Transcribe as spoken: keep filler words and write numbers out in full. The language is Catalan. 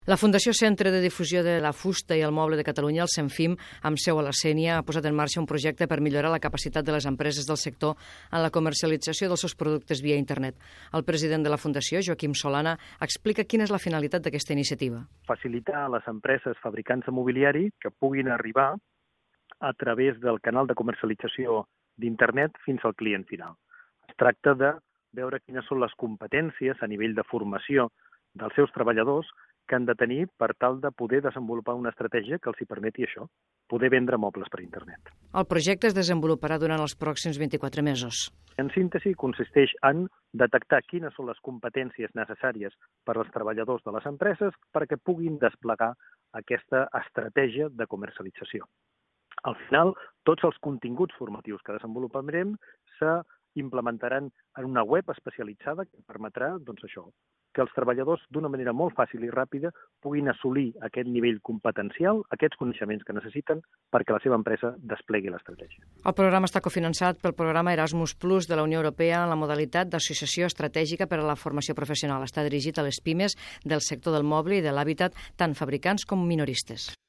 La Fundació Centre de Difusió de la Fusta i el Moble de Catalunya, el CENFIM, amb seu a la Sénia, ha posat en marxa un projecte per millorar la capacitat de les empreses del sector en la comercialització dels seus productes via internet. El president de la Fundació, Joaquim Solana, explica quina és la finalitat d'aquesta iniciativa. Facilitar a les empreses fabricants de mobiliari que puguin arribar a través del canal de comercialització d'internet fins al client final. Es tracta de veure quines són les competències a nivell de formació dels seus treballadors que han de tenir per tal de poder desenvolupar una estratègia que els hi permeti això, poder vendre mobles per internet. El projecte es desenvoluparà durant els pròxims vint-i-quatre mesos. En síntesi, consisteix en detectar quines són les competències necessàries per als treballadors de les empreses perquè puguin desplegar aquesta estratègia de comercialització. Al final, tots els continguts formatius que desenvoluparem s'implementaran en una web especialitzada que permetrà, doncs això, que els treballadors d'una manera molt fàcil i ràpida puguin assolir aquest nivell competencial, aquests coneixements que necessiten perquè la seva empresa desplegui l'estratègia. El programa està cofinançat pel programa Erasmus Plus de la Unió Europea en la modalitat d'associació estratègica per a la formació professional. Està dirigit a les pimes del sector del moble i de l'hàbitat, tant fabricants com minoristes.